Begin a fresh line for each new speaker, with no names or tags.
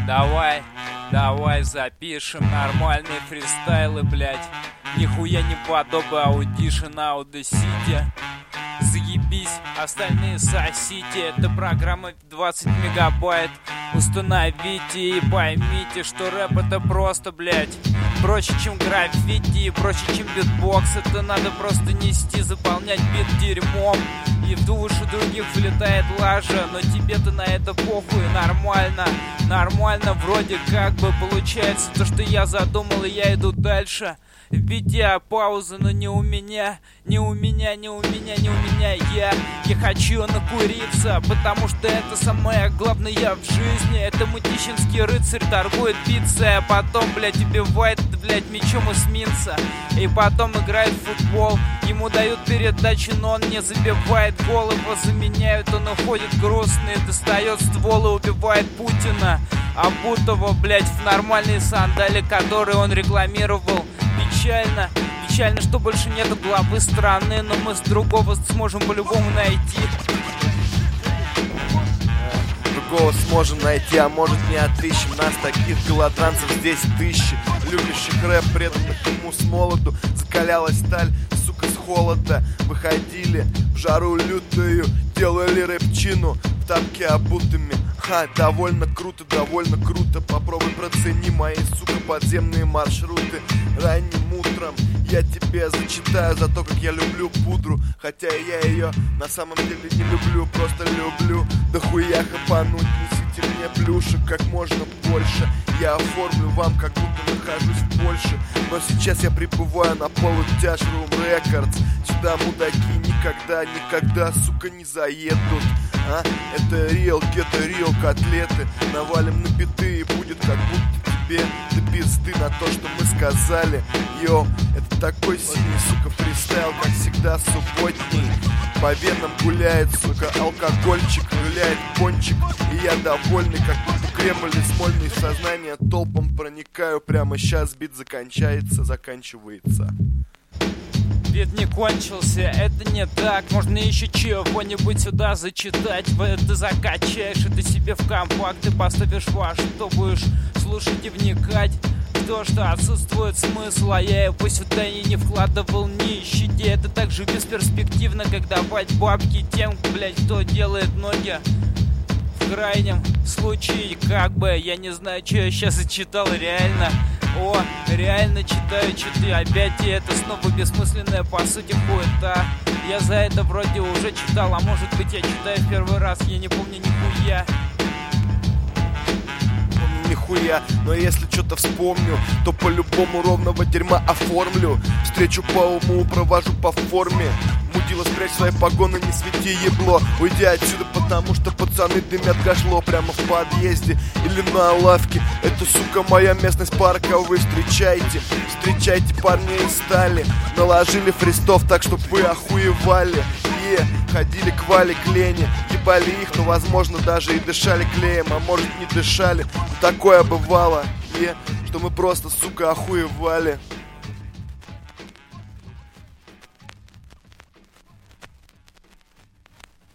Давай запишем нормальные фристайлы, блять. Нихуя не подобы Audition, Audacity. Заебись, остальные сосите. Это программа 20 мегабайт. Установите и поймите, что рэп это просто, блять, проще, чем граффити, проще, чем битбокс. Это надо просто нести, заполнять бит дерьмом, и в душу других влетает лажа. Но тебе-то на это похуй, нормально, вроде как бы получается то, что я задумал, и я иду дальше. Введя паузу, но не у меня. Я хочу накуриться, потому что это самое главное в жизни. Это мытищинский рыцарь торгует пиццей, а потом, блять, убивает, блять, мечом эсминца. И потом играет в футбол. Ему дают передачу, но он не забивает гол. Его заменяют, он уходит грустный, достает ствол и убивает Путина. А Бутова, блять, в нормальные сандали, которые он рекламировал. Печально, что больше нету главы страны, но мы с другого сможем по-любому найти.
Другого сможем найти, а может не отыщем. Нас таких голодранцев здесь тысячи, любящих рэп, преданных ему с молоду. Закалялась сталь, сука, с холода. Выходили в жару лютую, делали рэпчину в тапке обутыми. Довольно круто, попробуй процени мои, сука, подземные маршруты. Ранним утром я тебе зачитаю за то, как я люблю пудру. Хотя я ее на самом деле не люблю, просто люблю дохуя хапануть. Несите мне плюшек как можно больше, я оформлю вам, как будто нахожусь в Польше. Но сейчас я прибываю на полутяж Room Records. Сюда мудаки никогда, сука, не заедут. Это real, get real котлеты. Навалим на биты и будет как будто тебе до пизды на то, что мы сказали. Йоу, это такой синий, сука, фристайл, как всегда субботний. По венам гуляет, сука, алкогольчик, гуляет пончик. И я довольный, как будто Кремль и Смольный в сознание толпом проникаю. Прямо сейчас бит заканчивается.
Бит не кончился, это не так. Можно еще чего-нибудь сюда зачитать. Ты закачаешь это себе в компакт, ты поставишь во что будешь слушать и вникать в то, что отсутствует смысл. А я его сюда и не вкладывал ни щади. Это так же бесперспективно, как давать бабки тем, блять, кто делает ноги. В крайнем случае, как бы, я не знаю, что я сейчас зачитал, реально читаю читы опять, и это снова бессмысленная по сути хуета. Я за это вроде уже читал, а может быть я читаю в первый раз, я не помню нихуя.
Но если что-то вспомню, то по-любому ровного дерьма оформлю. Встречу по уму, провожу по форме. Мудила, спрячь свои погоны, не свети ебло. Уйди отсюда, потому что пацаны дымят гашло прямо в подъезде или на лавке. Это, сука, моя местность парка, вы встречайте парней из стали. Наложили фристов так, чтоб вы охуевали. Ходили к Вале, к Лене, ебали их, но возможно даже и дышали клеем. А может не дышали, но такое бывало, что мы просто, сука, охуевали.